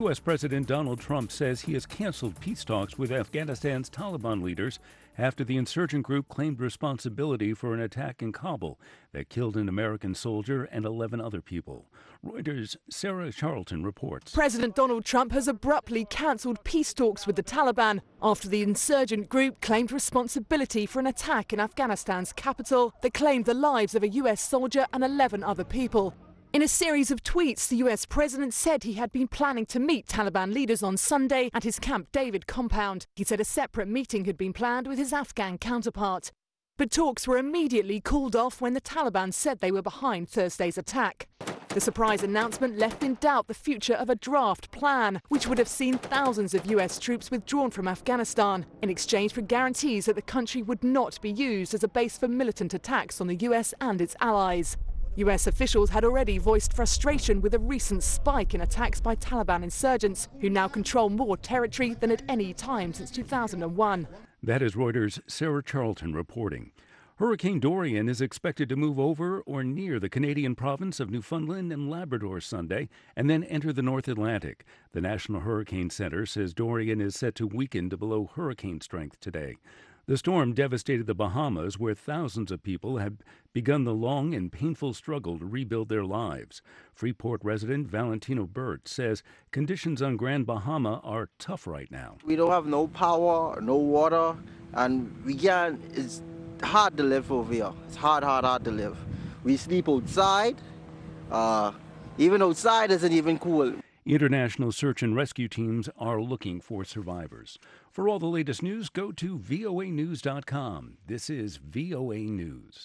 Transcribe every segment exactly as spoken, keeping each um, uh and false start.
U S. President Donald Trump says he has canceled peace talks with Afghanistan's Taliban leaders after the insurgent group claimed responsibility for an attack in Kabul that killed an American soldier and eleven other people. Reuters' Sarah Charlton reports. President Donald Trump has abruptly cancelled peace talks with the Taliban after the insurgent group claimed responsibility for an attack in Afghanistan's capital that claimed the lives of a U S soldier and eleven other people. In a series of tweets, the U S president said he had been planning to meet Taliban leaders on Sunday at his Camp David compound. He said a separate meeting had been planned with his Afghan counterpart. But talks were immediately called off when the Taliban said they were behind Thursday's attack. The surprise announcement left in doubt the future of a draft plan, which would have seen thousands of U S troops withdrawn from Afghanistan in exchange for guarantees that the country would not be used as a base for militant attacks on the U S and its allies. U S officials had already voiced frustration with a recent spike in attacks by Taliban insurgents, who now control more territory than at any time since two thousand one. That is Reuters' Sarah Charlton reporting. Hurricane Dorian is expected to move over or near the Canadian province of Newfoundland and Labrador Sunday and then enter the North Atlantic. The National Hurricane Center says Dorian is set to weaken to below hurricane strength today. The storm devastated the Bahamas, where thousands of people have begun the long and painful struggle to rebuild their lives. Freeport resident Valentino Burt says conditions on Grand Bahama are tough right now. We don't have no power, no water, and we can't, it's hard to live over here. It's hard, hard, hard to live. We sleep outside. Uh, even outside isn't even cool. International search and rescue teams are looking for survivors. For all the latest news, go to V O A news dot com. This is V O A News.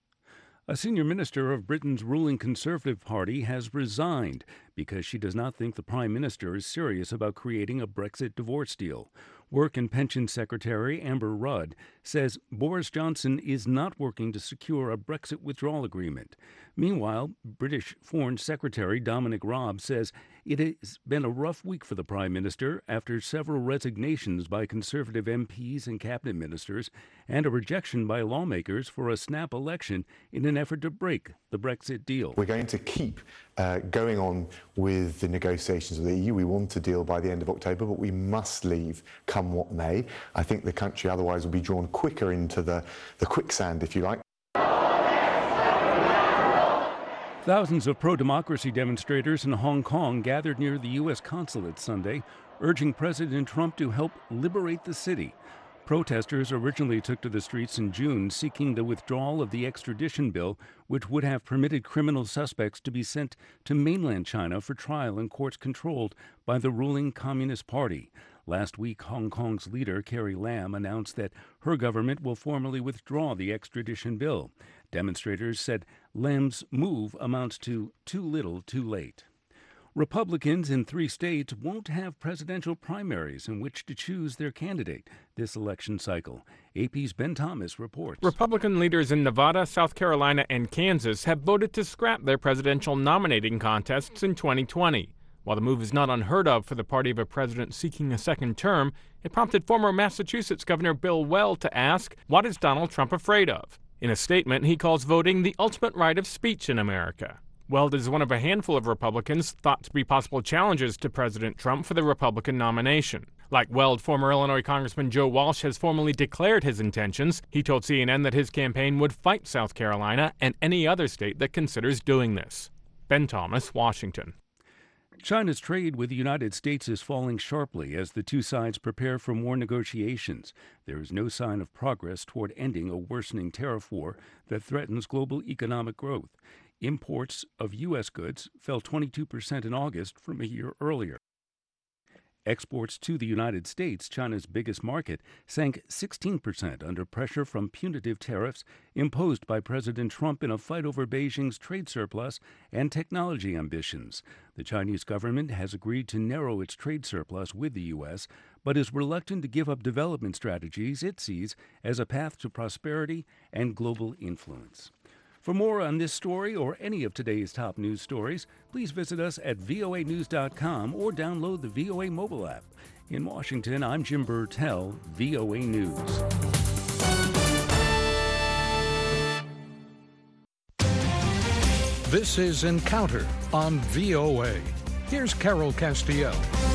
A senior minister of Britain's ruling Conservative Party has resigned because she does not think the Prime Minister is serious about creating a Brexit divorce deal. Work and Pension Secretary Amber Rudd says Boris Johnson is not working to secure a Brexit withdrawal agreement. Meanwhile, British Foreign Secretary Dominic Raab says it has been a rough week for the Prime Minister after several resignations by Conservative M Ps and cabinet ministers and a rejection by lawmakers for a snap election in an effort to break the Brexit deal. We're going to keep uh, going on with the negotiations with the E U. We want a deal by the end of October, but we must leave come what may. I think the country otherwise will be drawn quicker into the, the quicksand, if you like. Thousands of pro-democracy demonstrators in Hong Kong gathered near the U S consulate Sunday, urging President Trump to help liberate the city. Protesters originally took to the streets in June seeking the withdrawal of the extradition bill, which would have permitted criminal suspects to be sent to mainland China for trial in courts controlled by the ruling Communist Party. Last week, Hong Kong's leader, Carrie Lam, announced that her government will formally withdraw the extradition bill. Demonstrators said Lam's move amounts to too little too late. Republicans in three states won't have presidential primaries in which to choose their candidate this election cycle. A P's Ben Thomas reports. Republican leaders in Nevada, South Carolina, and Kansas have voted to scrap their presidential nominating contests in twenty twenty. While the move is not unheard of for the party of a president seeking a second term, it prompted former Massachusetts Governor Bill Weld to ask, what is Donald Trump afraid of? In a statement, he calls voting the ultimate right of speech in America. Weld is one of a handful of Republicans thought to be possible challengers to President Trump for the Republican nomination. Like Weld, former Illinois Congressman Joe Walsh has formally declared his intentions. He told C N N that his campaign would fight South Carolina and any other state that considers doing this. Ben Thomas, Washington. China's trade with the United States is falling sharply as the two sides prepare for more negotiations. There is no sign of progress toward ending a worsening tariff war that threatens global economic growth. Imports of U S goods fell twenty-two percent in August from a year earlier. Exports to the United States, China's biggest market, sank sixteen percent under pressure from punitive tariffs imposed by President Trump in a fight over Beijing's trade surplus and technology ambitions. The Chinese government has agreed to narrow its trade surplus with the U S, but is reluctant to give up development strategies it sees as a path to prosperity and global influence. For more on this story or any of today's top news stories, please visit us at V O A news dot com or download the V O A mobile app. In Washington, I'm Jim Burtell, V O A News. This is Encounter on V O A. Here's Carol Castillo.